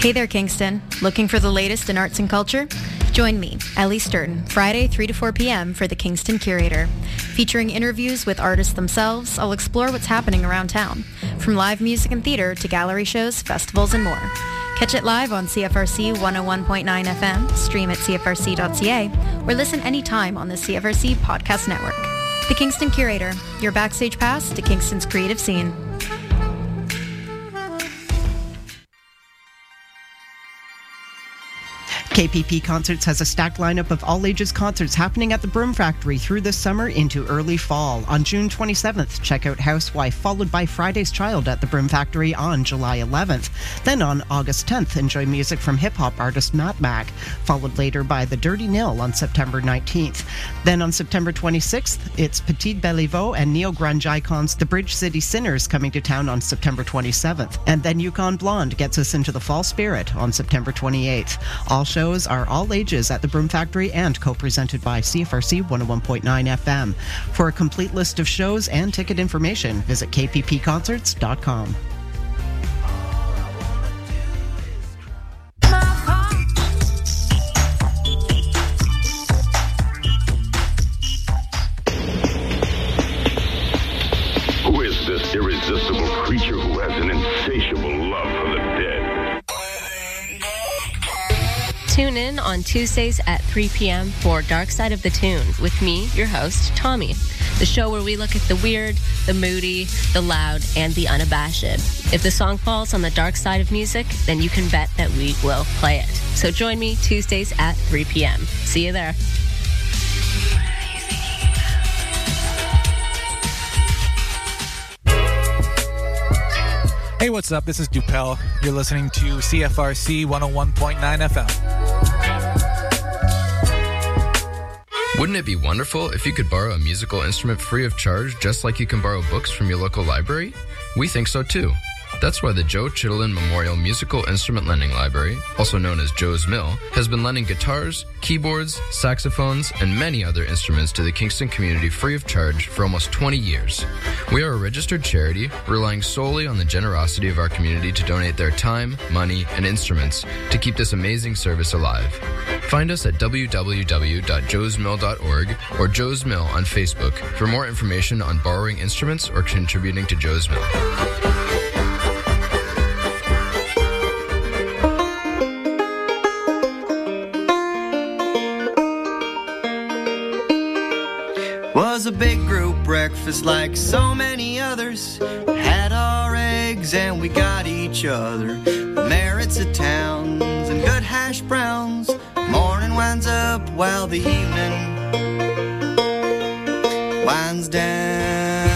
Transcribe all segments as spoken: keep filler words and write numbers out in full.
Hey there, Kingston. Looking for the latest in arts and culture? Join me, Ellie Sturton, Friday, three to four p.m. for the Kingston Curator. Featuring interviews with artists themselves, I'll explore what's happening around town, from live music and theater to gallery shows, festivals, and more. Catch it live on C F R C one oh one point nine F M, stream at c f r c dot c a, or listen anytime on the C F R C Podcast Network. The Kingston Curator, your backstage pass to Kingston's creative scene. K P P Concerts has a stacked lineup of all-ages concerts happening at the Broom Factory through this summer into early fall. On June twenty-seventh, check out Housewife, followed by Friday's Child at the Broom Factory on July eleventh. Then on August tenth, enjoy music from hip-hop artist Matt Mac, followed later by The Dirty Nil on September nineteenth. Then on September twenty-sixth, it's Petite Beliveau and neo-grunge icons The Bridge City Sinners coming to town on September twenty-seventh. And then Yukon Blonde gets us into the fall spirit on September twenty-eighth. All shows are all ages at the Broom Factory and co-presented by C F R C one oh one point nine F M. For a complete list of shows and ticket information, visit k p p concerts dot com. Who is this irresistible creature who has an insatiable love for the dead? Tune in on Tuesdays at three p.m. for Dark Side of the Tune with me, your host, Tommy. The show where we look at the weird, the moody, the loud, and the unabashed. If the song falls on the dark side of music, then you can bet that we will play it. So join me Tuesdays at three p.m. See you there. Hey, what's up? This is Dupel. You're listening to C F R C one oh one point nine F M. Wouldn't it be wonderful if you could borrow a musical instrument free of charge, just like you can borrow books from your local library? We think so too. That's why the Joe Chittenden Memorial Musical Instrument Lending Library, also known as Joe's Mill, has been lending guitars, keyboards, saxophones, and many other instruments to the Kingston community free of charge for almost twenty years. We are a registered charity, relying solely on the generosity of our community to donate their time, money, and instruments to keep this amazing service alive. Find us at w w w dot joes mill dot org or Joe's Mill on Facebook for more information on borrowing instruments or contributing to Joe's Mill. Was a big group breakfast like so many others. Had our eggs and we got each other. The merits of towns and good hash browns. Morning winds up while the evening winds down.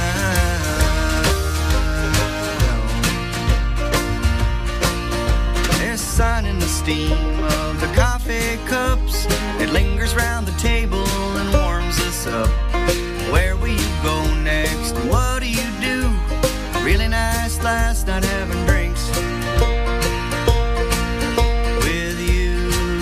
There's sun in the steam of the coffee cups. It lingers round the table and warms us up. Where will you go next? What do you do? Really nice last night having drinks with you.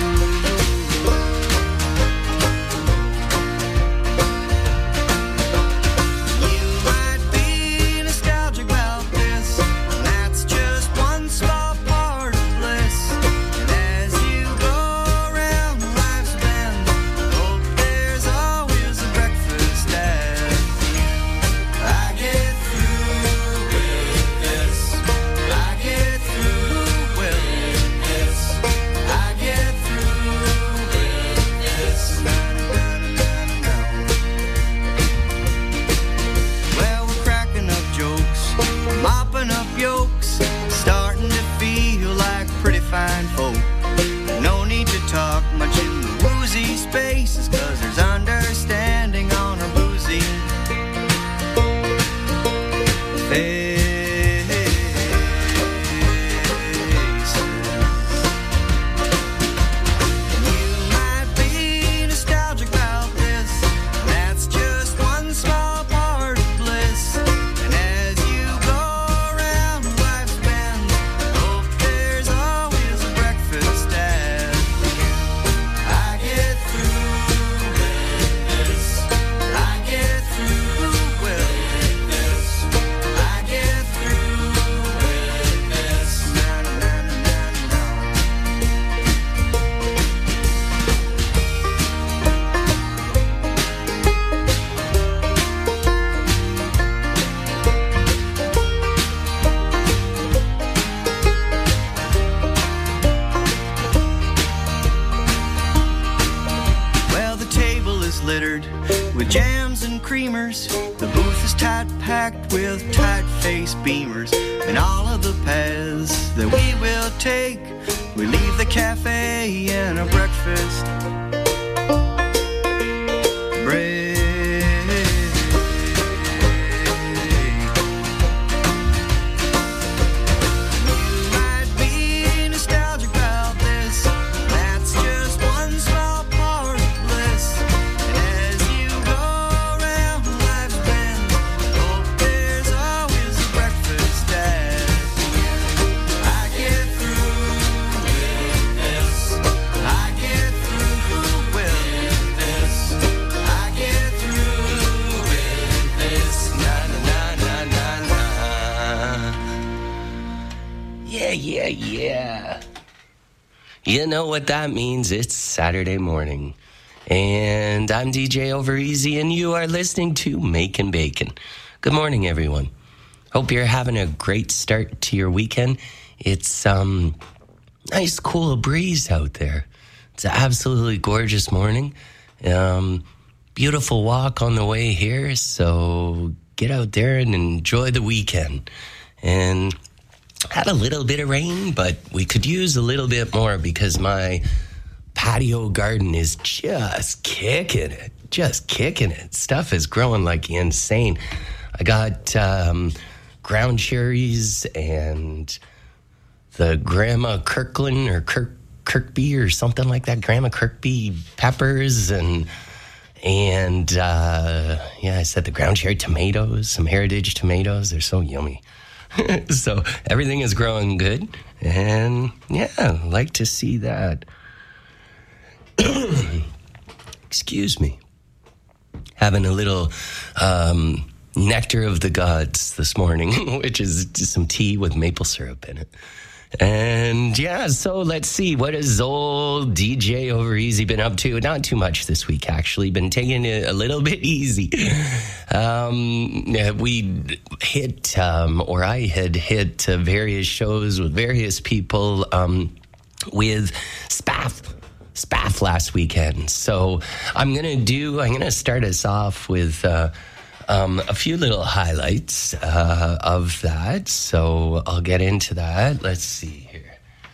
You might be nostalgic about this, and that's just one small part of bliss. And as you go around life's bend, hope there's always a breakfast colored with jams and creamers. The booth is tight packed with tight-faced beamers. And all of the paths that we will take, we leave the cafe and a breakfast break. Yeah, yeah. You know what that means. It's Saturday morning. And I'm D J Overeasy, and you are listening to Makin' Bacon. Good morning, everyone. Hope you're having a great start to your weekend. It's um nice, cool breeze out there. It's an absolutely gorgeous morning. Um, beautiful walk on the way here, so get out there and enjoy the weekend. And had a little bit of rain, but we could use a little bit more because my patio garden is just kicking it, just kicking it. Stuff is growing like insane. I got um, ground cherries and the Grandma Kirkland or Kirk, Kirkby or something like that, Grandma Kirkby peppers and and uh, yeah, I said the ground cherry tomatoes, some heritage tomatoes. They're so yummy. So everything is growing good, and yeah, like to see that. Excuse me. Having a little um, nectar of the gods this morning, which is just some tea with maple syrup in it. And yeah, so let's see. What has old D J Overeasy been up to? Not too much this week, actually. Been taking it a little bit easy. Um, yeah, we hit, um, or I had hit uh, various shows with various people um, with Spaff. Spaff last weekend. So I'm going to do, I'm going to start us off with uh, um, a few little highlights uh, of that. So I'll get into that. Let's see here.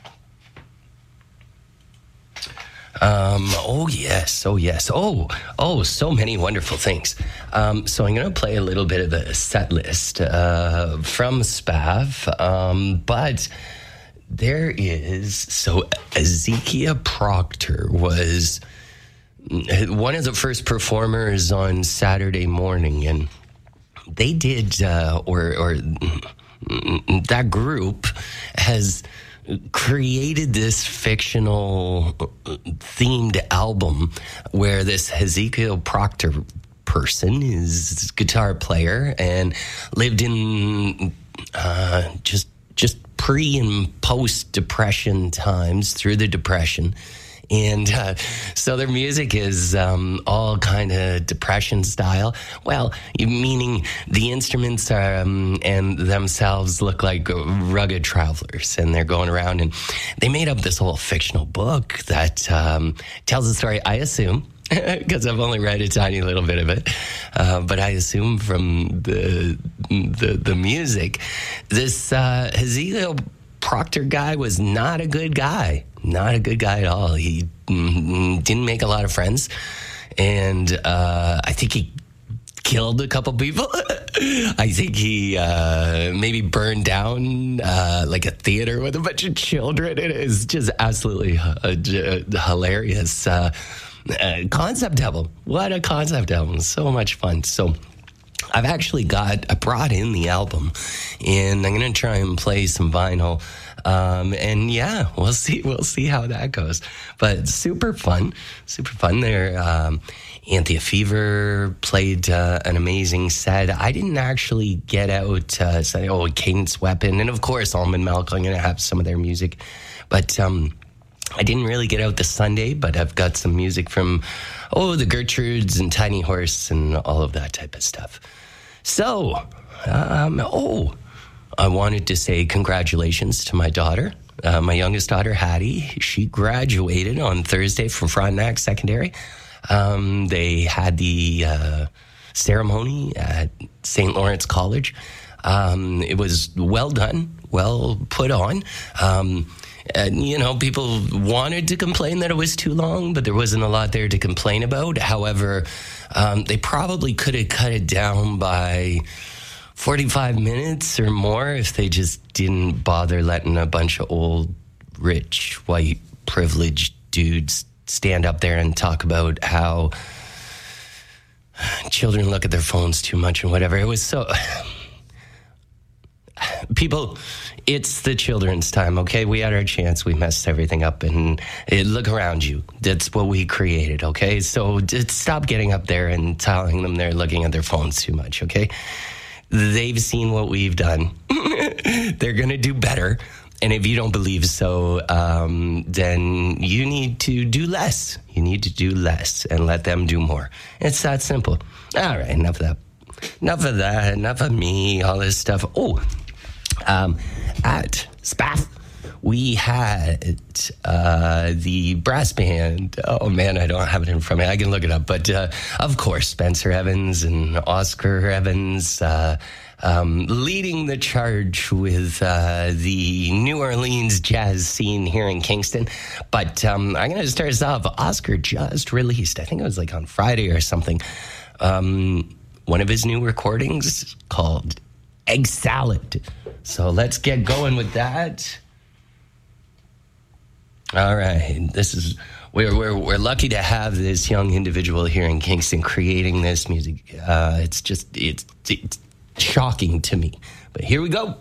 Um, oh, yes. Oh, yes. Oh, oh, so many wonderful things. Um, so I'm going to play a little bit of a set list uh, from Spaff, um, but there is, so Ezekiel Proctor was one of the first performers on Saturday morning, and they did, uh, or, or that group has created this fictional themed album where this Ezekiel Proctor person is a guitar player and lived in uh, just just pre and post depression times, through the depression. And uh, so their music is um, all kind of depression style. Well, meaning the instruments are, um, and themselves look like rugged travelers, and they're going around, and they made up this whole fictional book that um, tells the story, I assume, because I've only read a tiny little bit of it, uh, but I assume from the the, the music, this uh, Ezekiel Proctor guy was not a good guy. Not a good guy at all. He mm, didn't make a lot of friends. And uh, I think he killed a couple people. I think he uh, maybe burned down uh, like a theater with a bunch of children. It is just absolutely uh, hilarious uh, uh, concept album. What a concept album. So much fun. So I've actually got, I brought in the album, and I'm going to try and play some vinyl. Um, and yeah, we'll see, we'll see how that goes. But super fun, super fun there. Um, Anthea Fever played uh, an amazing set. I didn't actually get out, uh, say, oh, Cadence Weapon, and of course, Almond Milk. I'm going to have some of their music. But um, I didn't really get out this Sunday, but I've got some music from, oh, the Gertrudes and Tiny Horse and all of that type of stuff. So, um, oh, I wanted to say congratulations to my daughter, uh, my youngest daughter, Hattie. She graduated on Thursday from Frontenac Secondary. Um, they had the uh, ceremony at Saint Lawrence College. Um, it was well done, well put on. Um, and, you know, people wanted to complain that it was too long, but there wasn't a lot there to complain about. However, um, they probably could have cut it down by forty-five minutes or more if they just didn't bother letting a bunch of old, rich, white, privileged dudes stand up there and talk about how children look at their phones too much and whatever. It was so... People, it's the children's time, okay? We had our chance. We messed everything up. And it, look around you. That's what we created, okay? So just stop getting up there and telling them they're looking at their phones too much, okay? They've seen what we've done. They're going to do better. And if you don't believe so, um, then you need to do less. You need to do less and let them do more. It's that simple. All right, enough of that. Enough of that. Enough of me, all this stuff. Oh, um, at Spaff, we had uh, the brass band. Oh, man, I don't have it in front of me. I can look it up. But, uh, of course, Spencer Evans and Oscar Evans uh, um, leading the charge with uh, the New Orleans jazz scene here in Kingston. But um, I'm going to start us off. Oscar just released, I think it was like on Friday or something, um, one of his new recordings called Egg Salad. So let's get going with that. All right, this is we're we're we're lucky to have this young individual here in Kingston creating this music. Uh, it's just it's, it's shocking to me, but here we go.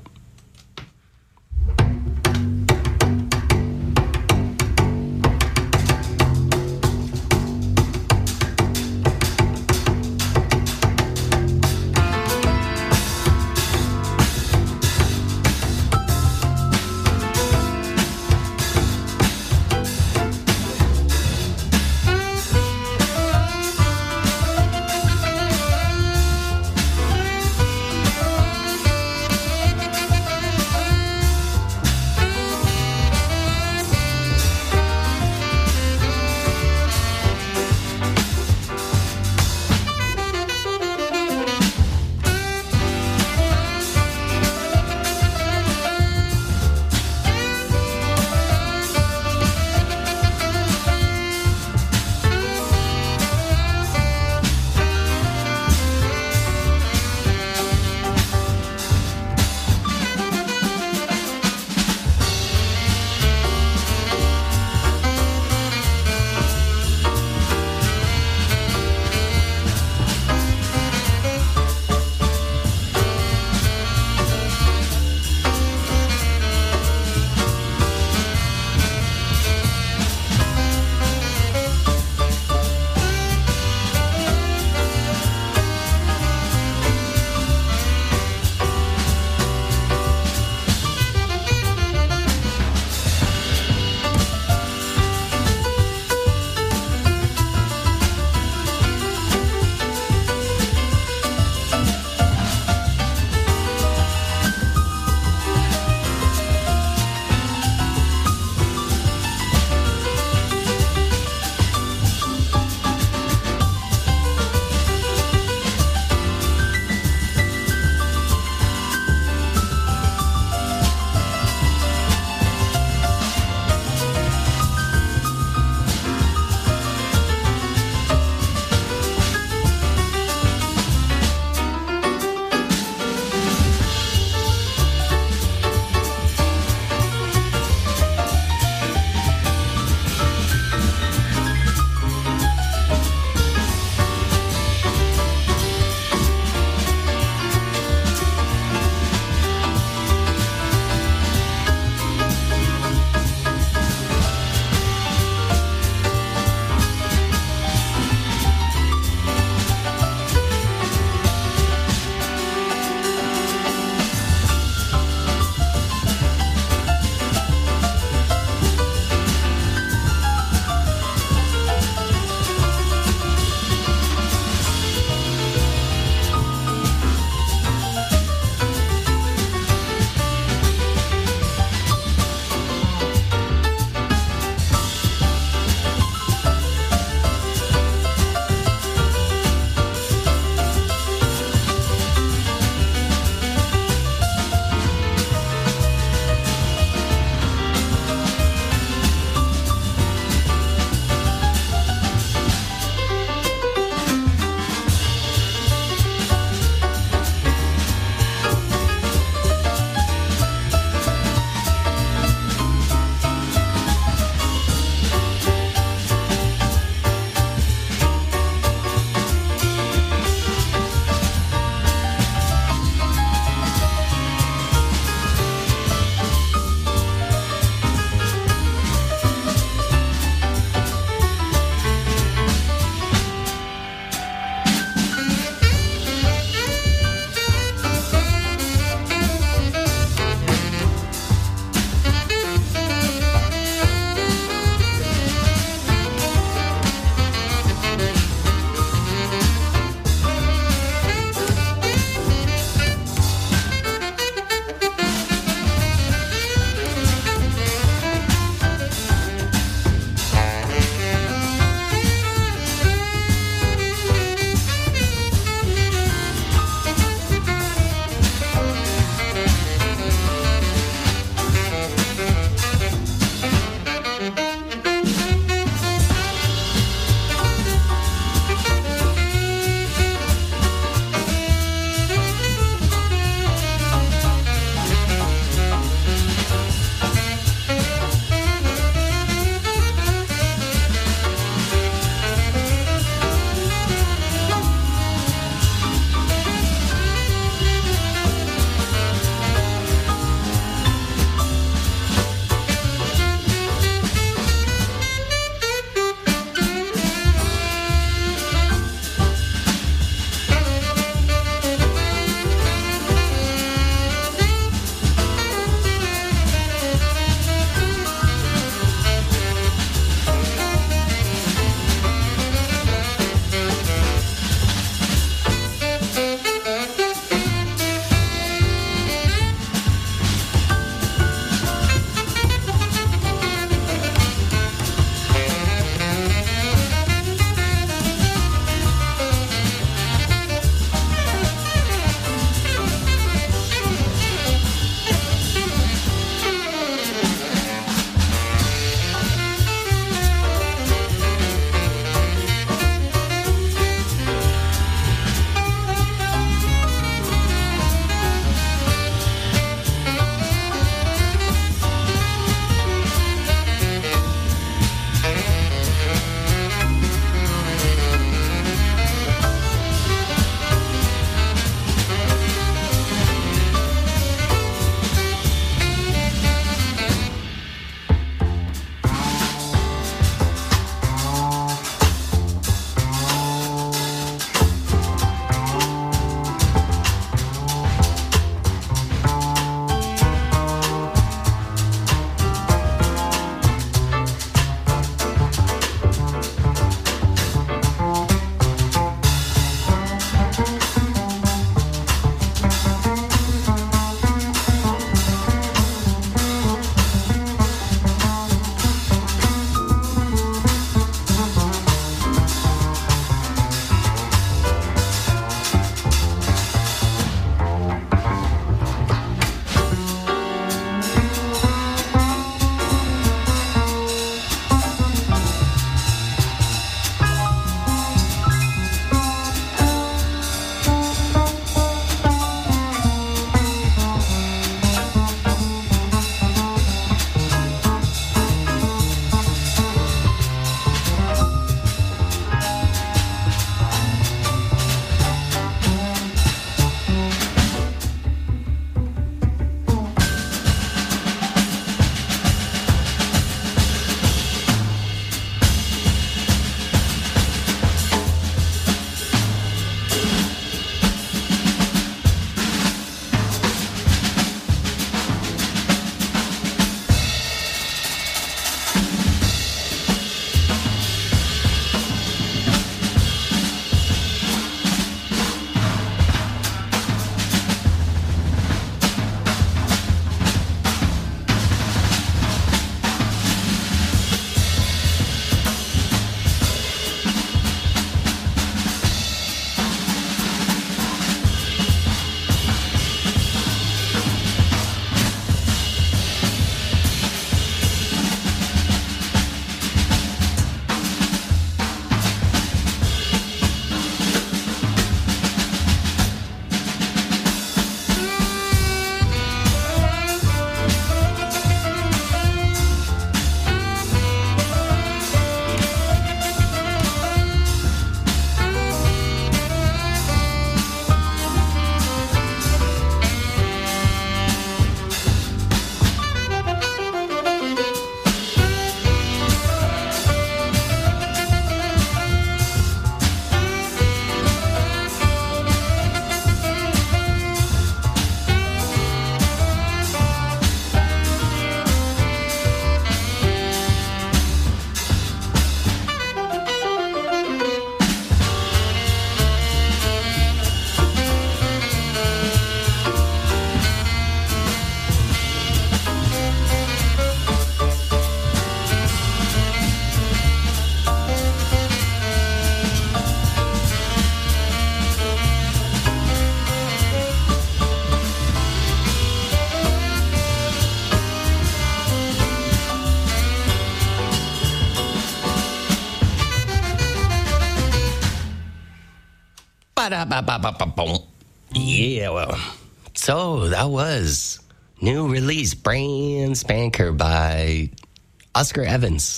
Yeah, well, so that was new release, brand spanker by Oscar Evans,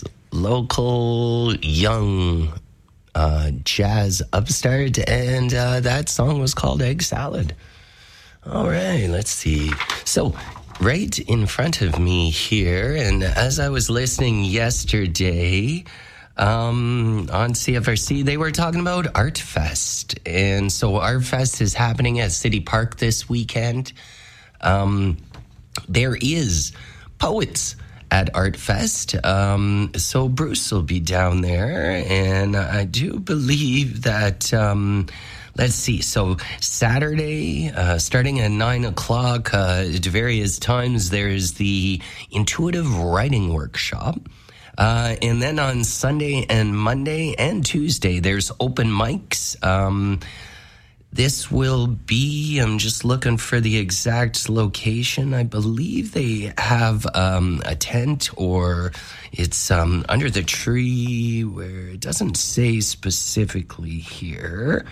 local young uh, jazz upstart, and uh, that song was called Egg Salad. All right, let's see. So, right in front of me here, and as I was listening yesterday um, on C F R C, they were talking about Art Fest. And so Art Fest is happening at City Park this weekend. Um, there is poets at Art Fest. Um, so Bruce will be down there. And I do believe that... Um, Let's see. So Saturday, uh, starting at nine o'clock, uh, at various times, there's the intuitive writing workshop. Uh, and then on Sunday and Monday and Tuesday, there's open mics. Um, this will be, I'm just looking for the exact location. I believe they have um, a tent, or it's um, under the tree, where it doesn't say specifically here.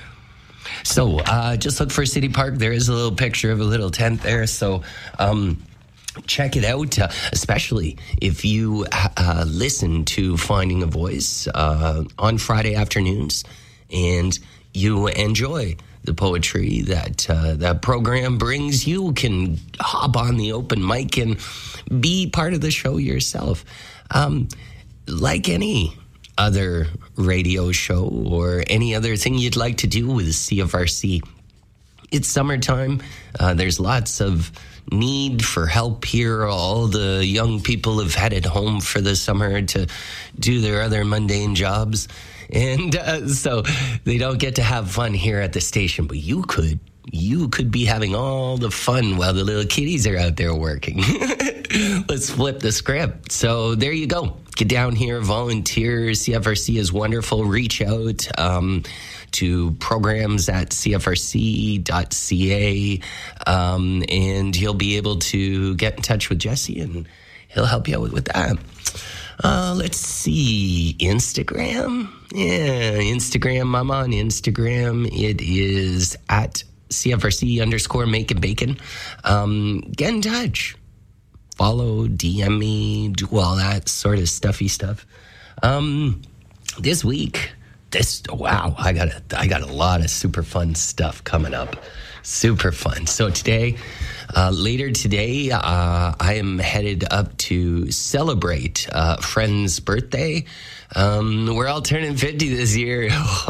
So uh, just look for City Park. There is a little picture of a little tent there. So um, check it out, uh, especially if you uh, listen to Finding a Voice uh, on Friday afternoons and you enjoy the poetry that uh, that program brings. You can hop on the open mic and be part of the show yourself. Um, like any other radio show or any other thing you'd like to do with C F R C. It's summertime. Uh, there's lots of need for help here. All the young people have headed home for the summer to do their other mundane jobs. And uh, so they don't get to have fun here at the station, but you could. You could be having all the fun while the little kiddies are out there working. Let's flip the script. So there you go. Get down here, volunteer. C F R C is wonderful. Reach out um, to programs at c f r c dot c a, um, and you'll be able to get in touch with Jesse, and he'll help you out with that. Uh, let's see. Instagram? Yeah, Instagram. I'm on Instagram. It is at C F R C underscore make and bacon. Um, get in touch. Follow, D M me, do all that sort of stuffy stuff. Um, this week, this wow, I got a, I got a lot of super fun stuff coming up. Super fun. So today, uh, later today, uh, I am headed up to celebrate a friend's birthday. Um, we're all turning fifty this year.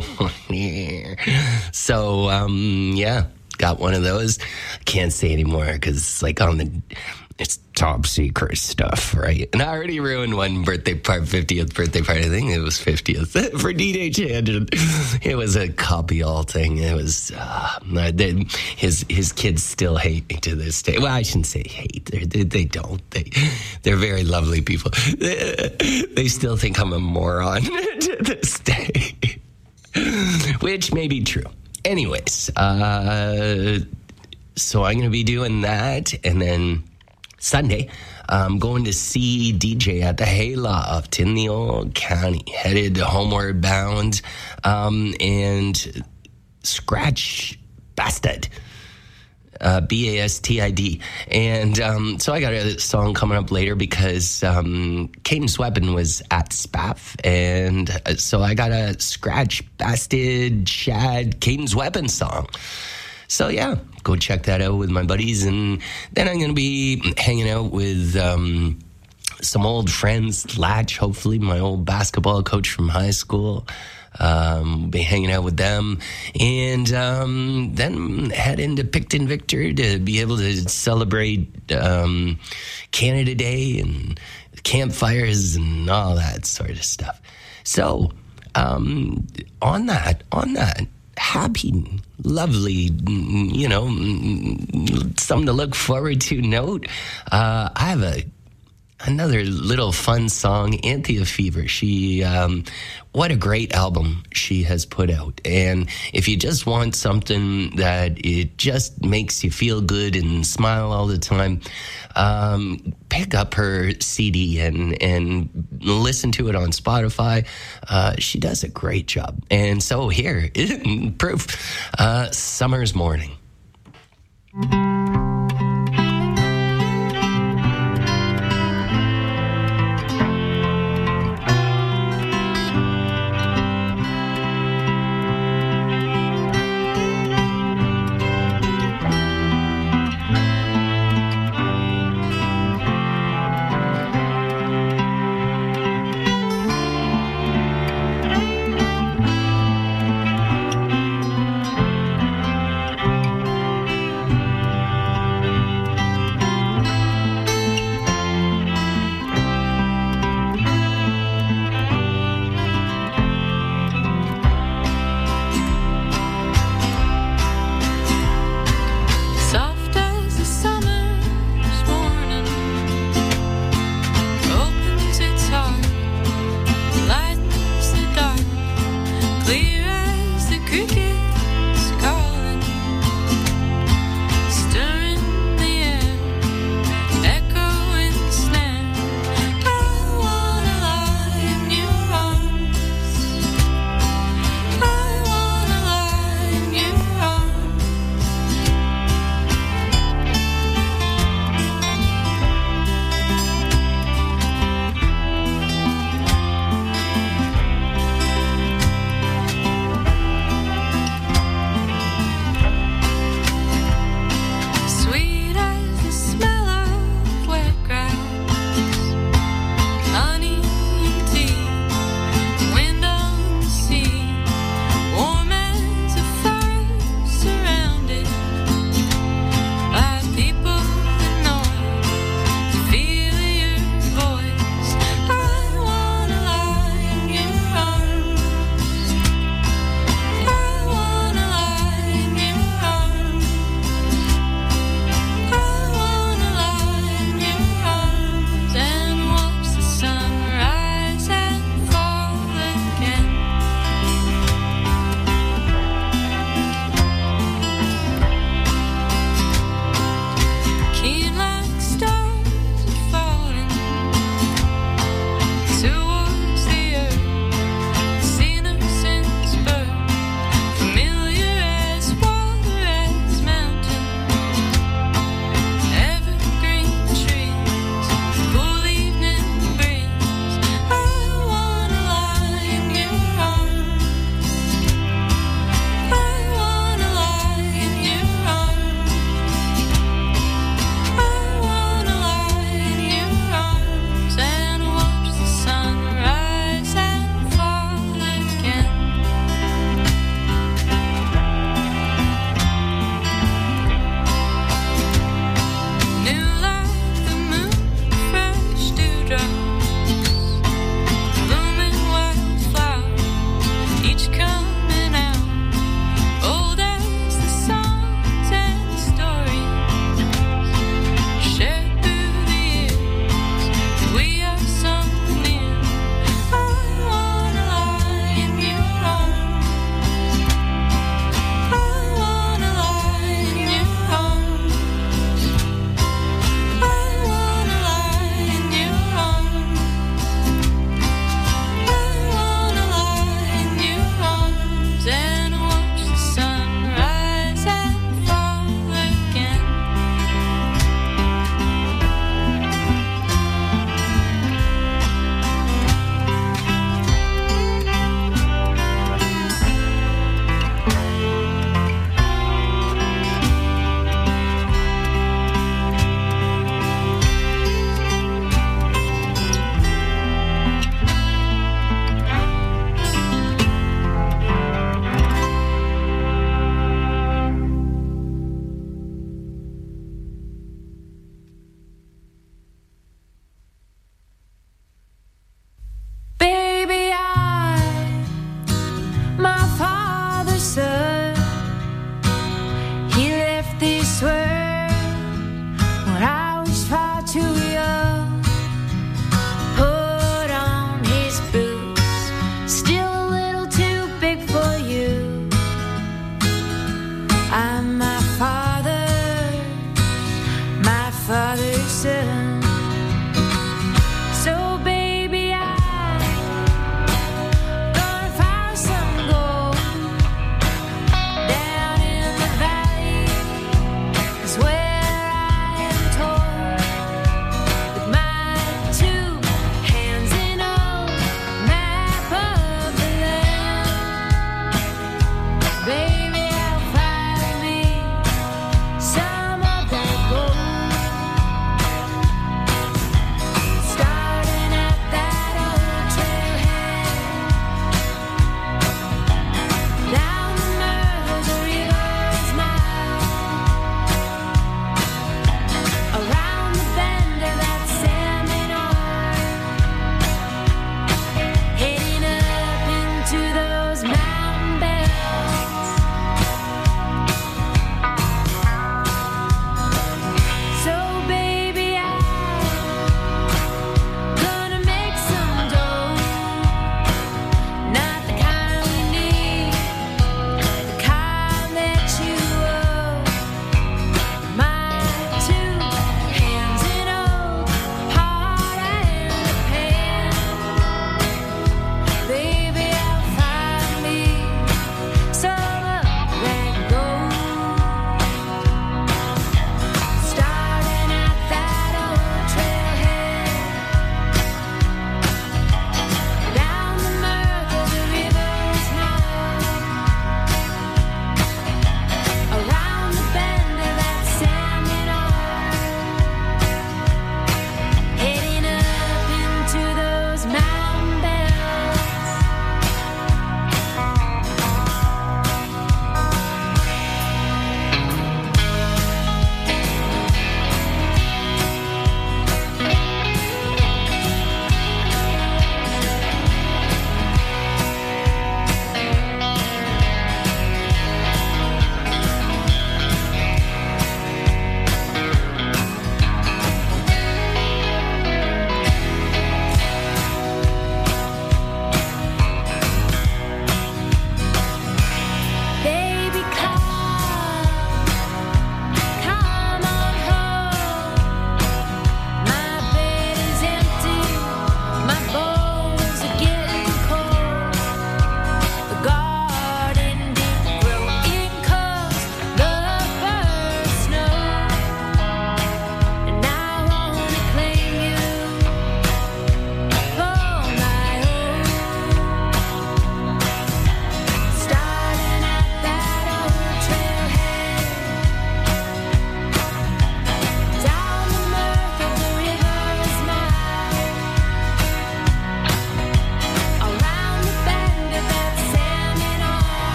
So, um, yeah, got one of those. Can't say anymore because it's like on the... It's top secret stuff, right? And I already ruined one birthday party, fiftieth birthday party. I think it was fiftieth for D J Chandran. It was a copy all thing. It was, uh, they, his his kids still hate me to this day. Well, I shouldn't say hate. They're, they they don't. They, they're very lovely people. They, they still think I'm a moron to this day, which may be true. Anyways, uh, so I'm going to be doing that, and then Sunday, I'm going to see D J at the Hayloft in the Old County, headed homeward bound, um, and Scratch Bastard, uh, B A S T I D. And um, so I got a song coming up later because um, Cadence Weapon was at S P A F, and so I got a Scratch Bastard Shad Cadence Weapon song. So, yeah, go check that out with my buddies. And then I'm going to be hanging out with um, some old friends, Latch, hopefully, my old basketball coach from high school. Um, be hanging out with them. And um, then head into Picton Victor to be able to celebrate um, Canada Day and campfires and all that sort of stuff. So, um, on that, on that, happy, lovely, you know, something to look forward to note. Uh, I have a another little fun song, Anthea Fever. She, um, what a great album she has put out. And if you just want something that it just makes you feel good and smile all the time, um, pick up her C D and, and listen to it on Spotify. Uh, she does a great job. And so here, proof, uh, Summer's Morning.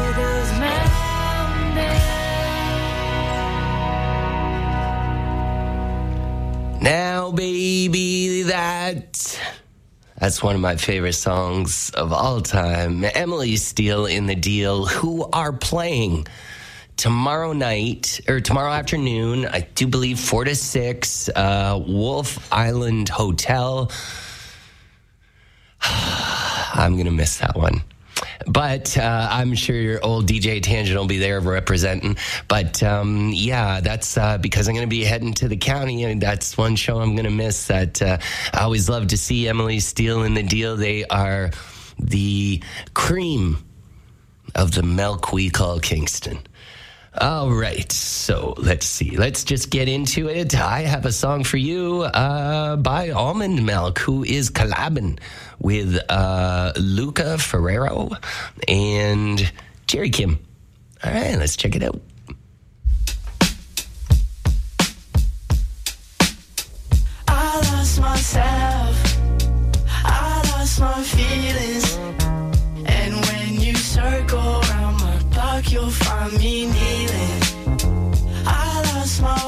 those mountains. Now, baby, that... That's one of my favorite songs of all time. Emily Steele in The Deal, who are playing tomorrow night, or tomorrow afternoon, I do believe four to six, uh, Wolf Island Hotel. I'm going to miss that one. But uh, I'm sure your old D J Tangent will be there representing. But um, yeah, that's uh, because I'm going to be heading to the county, and that's one show I'm going to miss. That uh, I always love to see Emily Steele in The Deal. They are the cream of the milk we call Kingston. All right, so let's see. Let's just get into it. I have a song for you uh, by Almond Milk, who is collabing with uh, Luca Ferrero and Jerry Kim. All right, let's check it out. I lost myself, I lost my feelings, and when you circle around my block, you'll find me kneeling. I lost my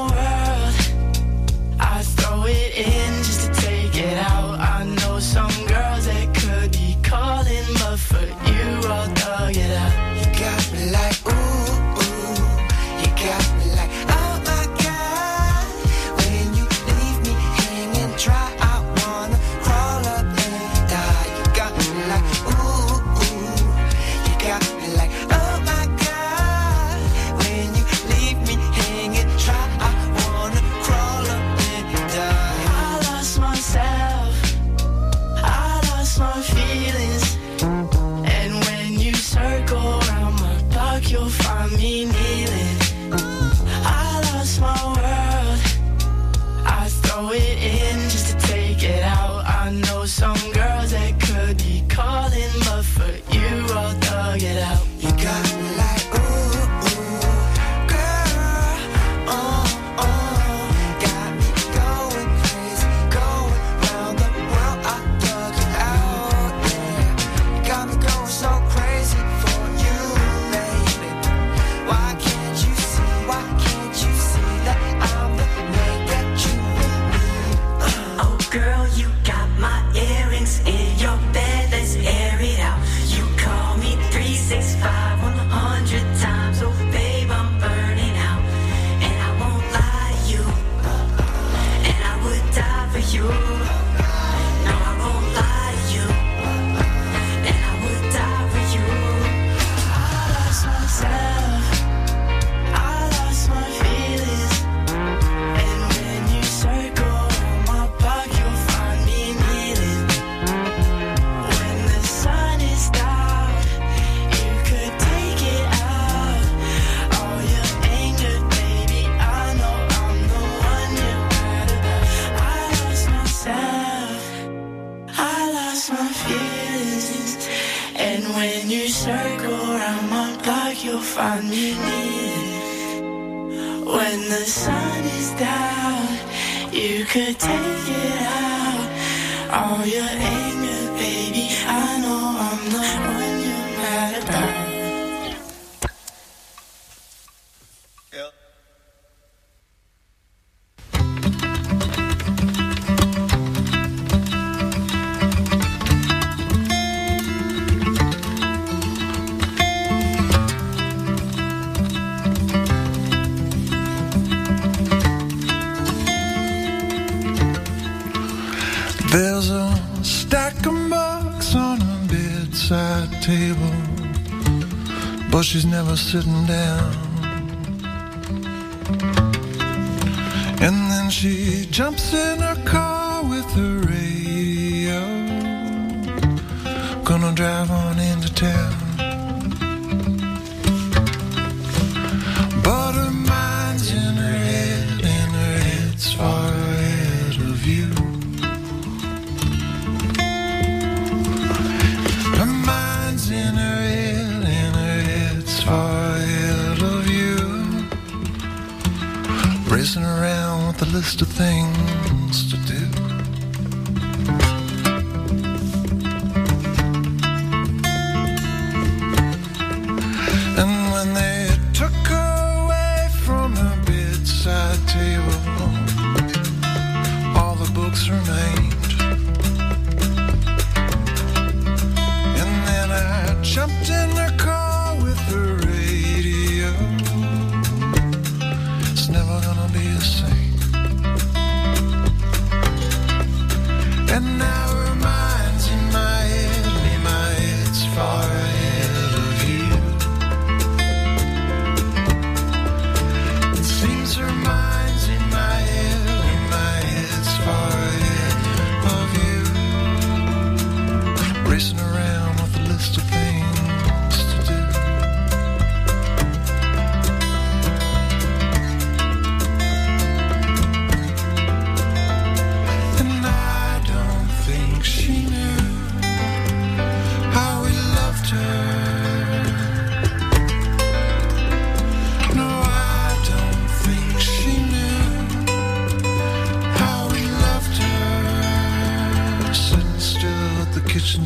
world, I throw it in just to take it out. I know some girls that could be calling, but for you I'll thug it out. You got me like, ooh, ooh, you got me like, oh my God. When you leave me hanging dry, I wanna crawl up and die. You got me like, ooh, ooh, you got me like, oh my God. When you leave me hanging dry, I wanna crawl up and die. I lost myself, I lost my feelings, and when you circle around my block, you'll find me kneeling. I lost my world, I throw it in just to take it out. I know some girls that could be calling, but for you I'll thug it out. You got me like, ooh, ooh, girl, oh, oh, got me going crazy, going round the world, I thug it out, yeah. You got me going so crazy for you, baby. Why can't you see, why can't you see that I'm the man that you need? Oh girl, you got my earrings in your bed, let's air it out. You call me three six five one hundred times, oh babe, I'm burning out. And I won't lie to you, and I would die for you. No, I won't lie to you, and I would die for you. I lost myself, I lost my feelings, and when you circle around my block, you'll find me kneeling. When the sun is down, you could take it out. All your anger, baby, I know I'm the one you're mad about. I lost myself, I lost my feelings, and when you circle around my block, you'll find me kneeling. When the sun is down, you could take it out. All your anger, baby, I know I'm the one you're mad about. There's a stack of books on a bedside table, but she's never sitting down. And then she jumps in her car with her radio, gonna drive on into town. But her mind's in her head, and her head's far ahead of you. Her mind's in her head, and her head's far ahead of you. Racing around with a list of things to do.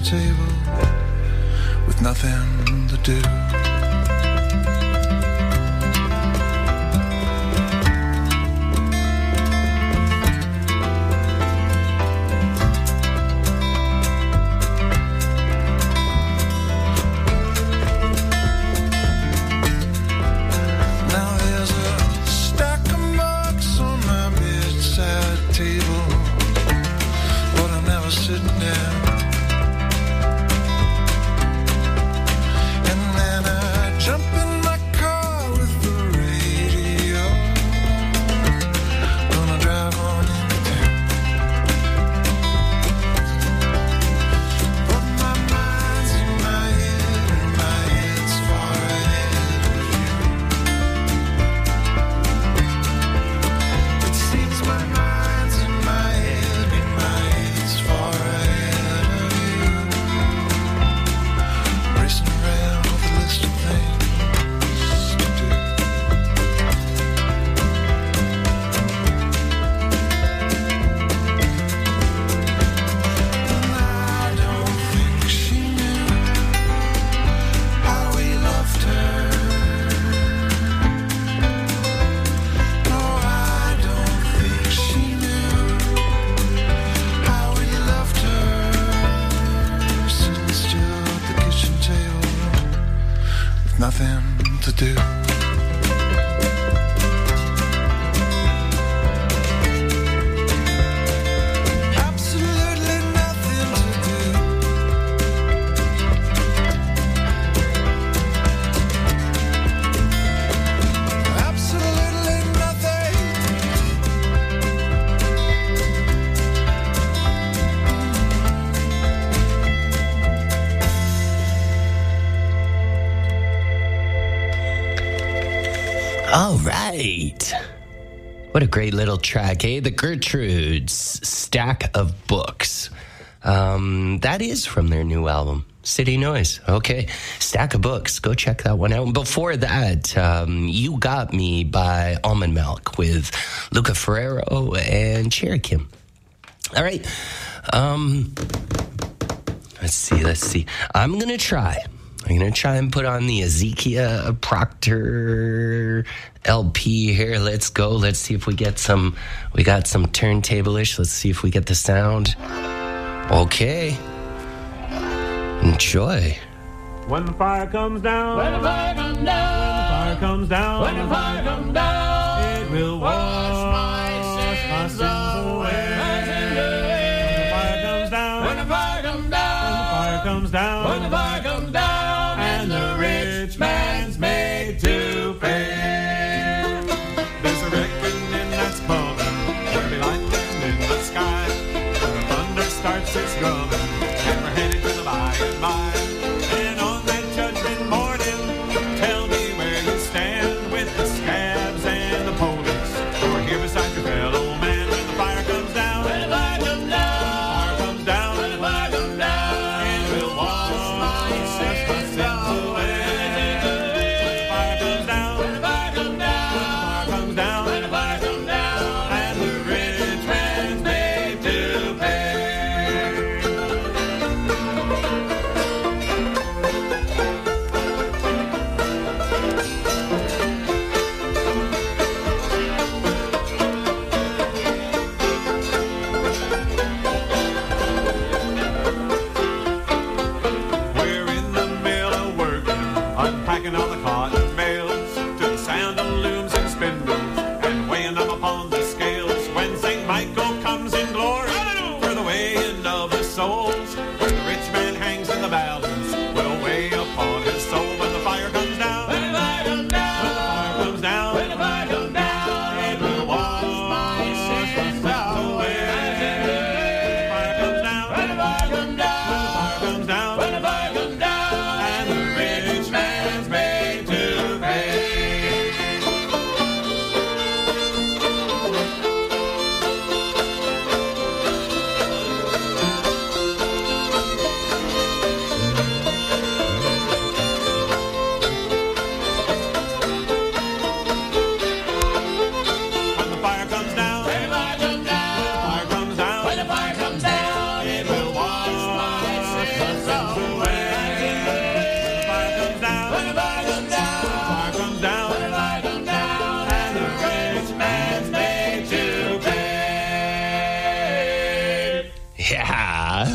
table with nothing to do. Nothing to do. All right. What a great little track, eh? The Gertrudes, Stack of Books. Um, that is from their new album, City Noise. Okay, Stack of Books. Go check that one out. Before that, um, You Got Me by Almond Milk with Luca Ferrero and Cherry Kim. All right. Um, let's see, let's see. I'm going to try. I'm going to try and put on the Ezekiel Proctor L P here. Let's go. Let's see if we get some, we got some turntable-ish. Let's see if we get the sound. Okay. Enjoy. When the fire comes down, when the fire comes down, when the fire comes down, when the fire comes down, it will wash my sins away. When the fire comes down, when the fire comes down, when the fire comes down, when the fire comes down, and the rich man's made to pay. There's a reckoning that's coming, there'll be lightning in the sky, when the thunder starts its drumming, and we're headed to the by and by. And on that judgment morning, tell me where you stand with the scabs and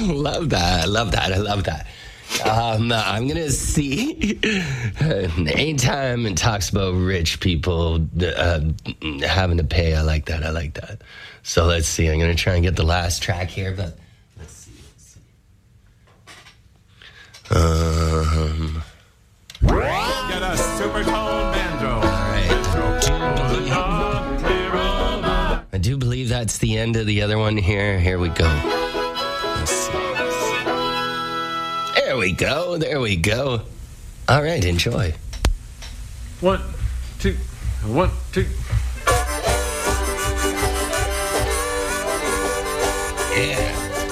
love that. I love that. I love that. Um, I'm going to see anytime it talks about rich people uh, having to pay. I like that. I like that. So let's see. I'm going to try and get the last track here, but let's see. Let's see. Um, Get a supertone banjo. All right. I do believe that's the end of the other one here. Here we go. Let's see. There we go. There we go. All right. Enjoy. One, two, one, two. Yeah.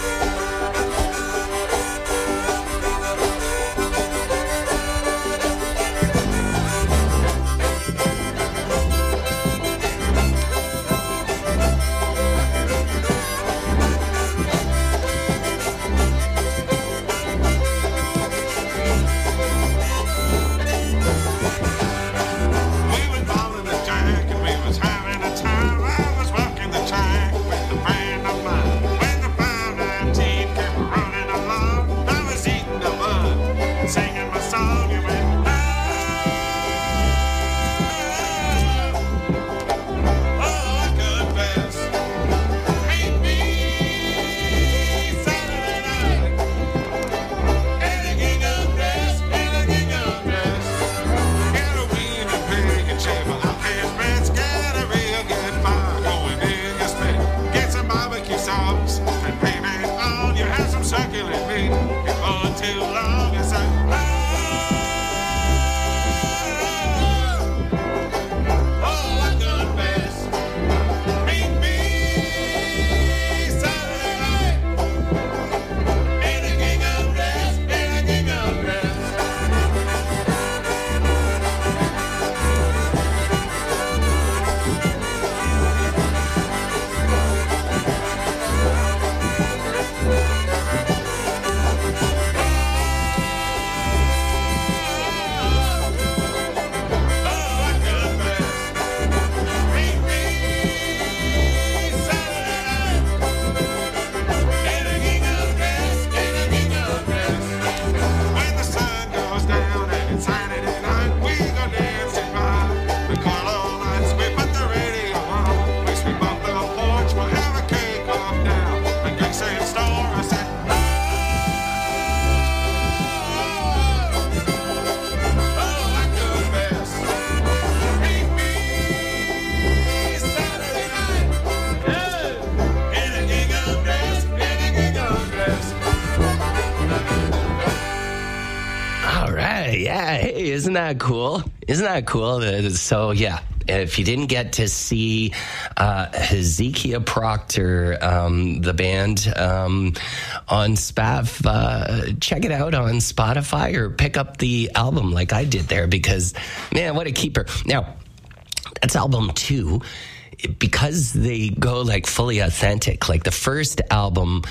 Yeah, hey, isn't that cool? Isn't that cool? So, yeah, if you didn't get to see uh, Hezekiah Proctor, um, the band, um, on Spav, uh, check it out on Spotify or pick up the album like I did there because, man, what a keeper. Now, that's album two. Because they go like fully authentic, like the first album,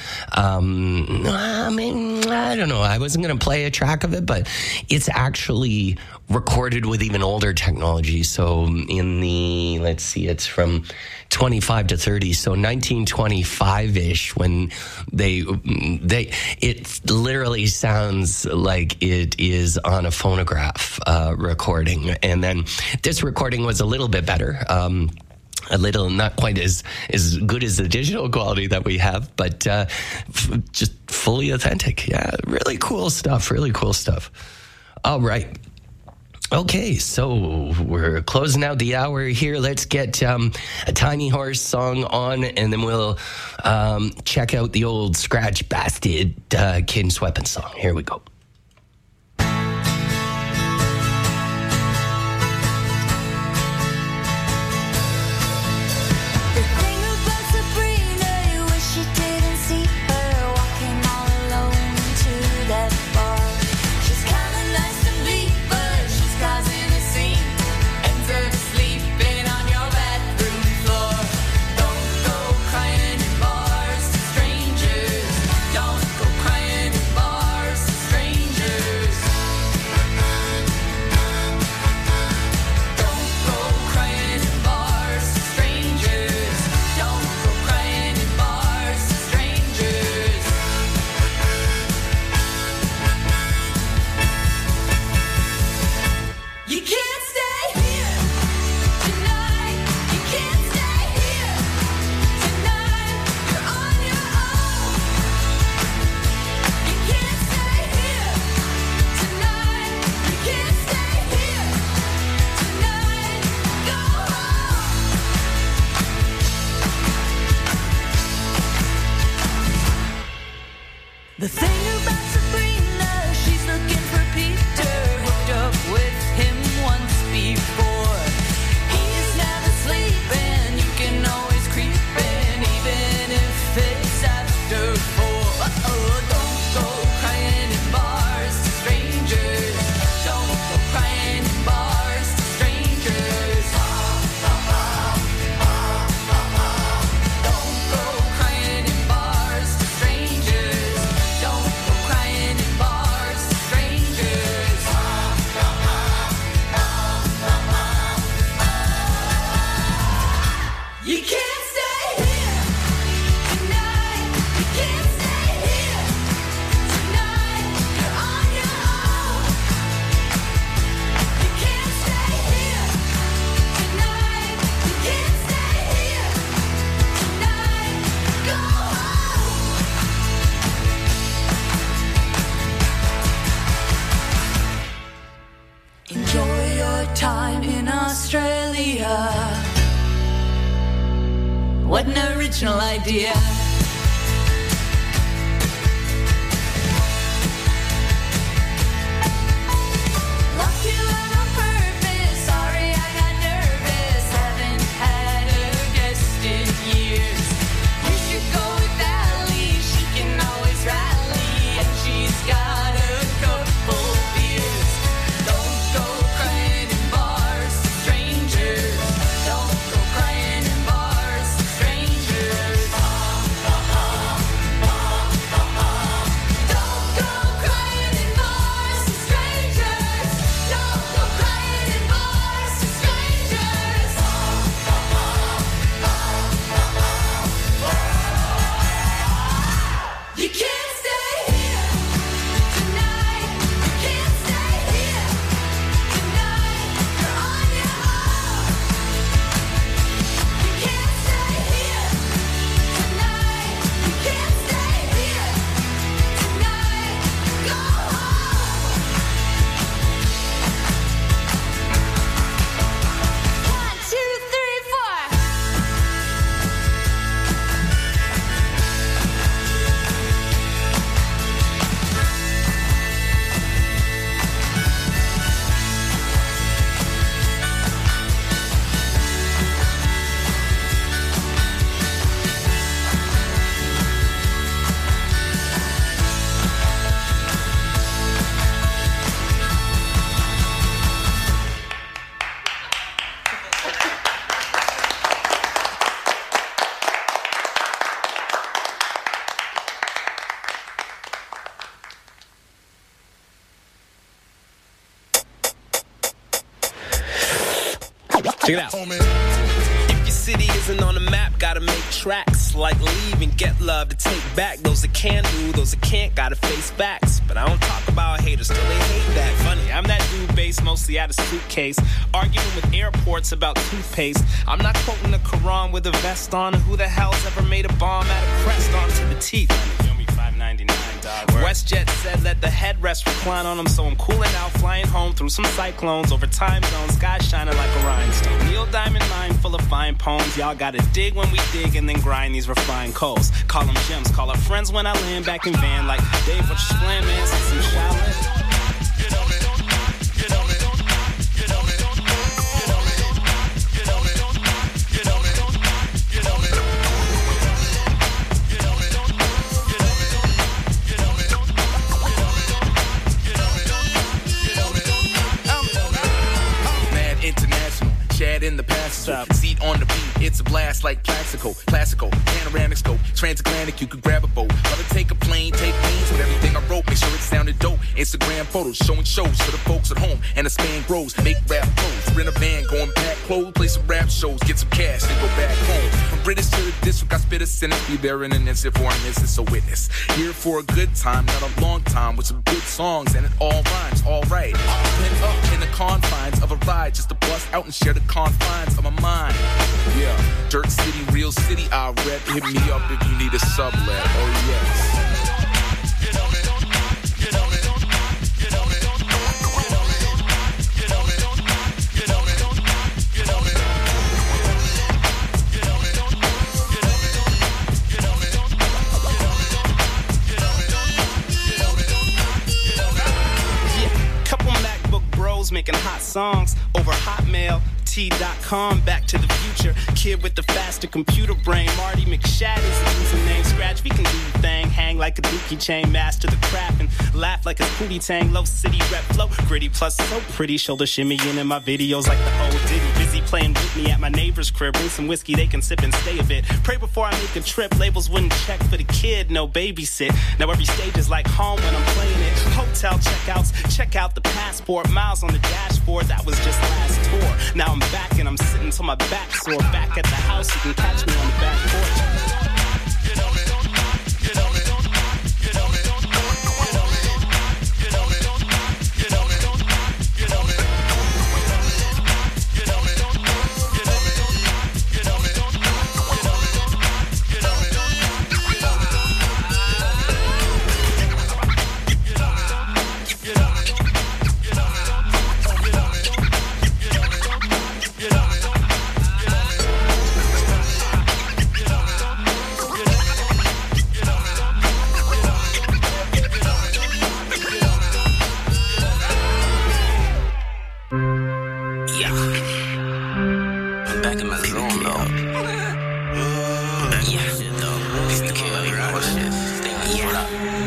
um, I mean, I don't know. I wasn't going to play a track of it, but it's actually recorded with even older technology. So in the, let's see, it's from twenty-five to thirty. So nineteen twenty-five ish when they, they, it literally sounds like it is on a phonograph, uh, recording. And then this recording was a little bit better. Um, A little, not quite as, as good as the digital quality that we have, but uh, f- just fully authentic. Yeah, really cool stuff, really cool stuff. All right. Okay, so we're closing out the hour here. Let's get um, a Tiny Horse song on, and then we'll um, check out the old Scratch Bastard uh, Kid Sweepin' song. Here we go. Strangers, don't go crying in bars to strangers. time in Australia. What an original idea. Locked you out on purpose. Sorry I got nervous. Haven't had a guest in years. You should go with Allie. She can always rally. And she's got a couple beers. Don't go crying in bars to strangers. Don't go crying in bars to strangers. Don't go crying in bars to strangers. Don't go crying in bars to strangers. You can't stay here tonight. You can't stay here tonight. You're on your own. You can't stay here tonight. You can't stay here tonight. Go home. One, two, three, four. Check it out. If your city isn't on the map, gotta make tracks. Like leave and get love to take back. Those that can do, those that can't, gotta face facts. But I don't talk about haters till they hate that. Funny, I'm that dude based mostly out of suitcase. Arguing with airports about toothpaste. I'm not quoting the Quran with a vest on. Who the hell's ever made a bomb out of crest onto the teeth? Feel me, five ninety-nine, dog. WestJet said let the headrest recline on them, so I'm cooling out, flying home through some cyclones over time zones, sky shining like a rhinestone. Neil Diamond mine full of fine poems. Y'all gotta dig when we dig and then grind these refined coals. Call them gems, call up friends when I land back in van. Like Dave, what you slam, man? See some Shaolin. In the passenger seat on the beat, it's a blast like Plaxico, classical, panoramic scope, transatlantic. You could grab a boat, rather take a plane, take planes with everything I wrote. Make sure it sounded dope. Instagram photos showing shows for the folks at home, and the span grows. Make rap clothes, rent a van, going back clothes, play some rap shows, get some cash, and go back home. From British to the district, I spit a sentence, be there in an instant for an instant. So witness, here for a good time, not a long time, with some good songs, and it all rhymes, all right. Been up in the confines of a ride, just to bust out and share the confines of my mind. Yeah, Dirt City, real city, I rep. Hit me up if you need a sublet. Oh yes. Yeah, couple MacBook bros making hot songs over Hotmail. T dot com, Back to the Future. Kid with the faster computer brain. Marty McShad is the username. Scratch, we can do the thing. Hang like a dookie chain. Master the craft and laugh like a pootie tang. Low city rep flow. Gritty plus so pretty. Shoulder shimmying in my videos like the old Diddy. Busy playing with me at my neighbor's crib. Bring some whiskey, they can sip and stay a bit. Pray before I make a trip. Labels wouldn't check for the kid, no babysit. Now every stage is like home when I'm playing it. Hotel checkouts, check out the passport. Miles on the dashboard, that was just last tour. Now I'm back and I'm sitting till my back sore. Back at the house, you can catch me on the back porch. Get on it, get on it, get on it, get on it, get on it, get on it, get on it. I'm back in my zone, though. Yeah, shit, though. It's the kill, you know what shit. Yeah.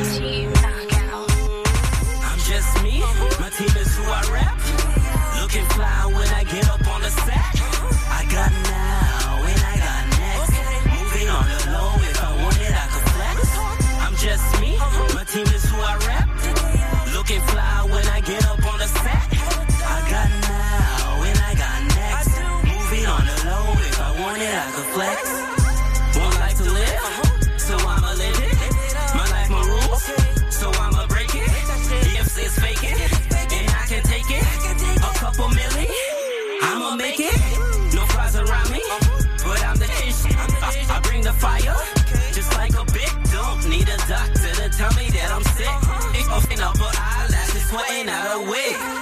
I'm just me. My team is who I rap. Looking fly when I get up on the set. I got now and I got next. Moving on the low, if I want it, I could flex. I'm just me. My team is who I rap. Looking fly when I get up on the set. I got now and I got next. Moving on the low, if I want it, I could flex. One life to live, so I'ma live it. My life, my rules, so I'ma break it. If it's faking, and I can take it. A couple milli, I'ma make it. No flies around me, but I'm the ish. I, I bring the fire, just like a big. Don't need a doctor to tell me that I'm sick. It's off in upper eyelashes, sweating out a wig.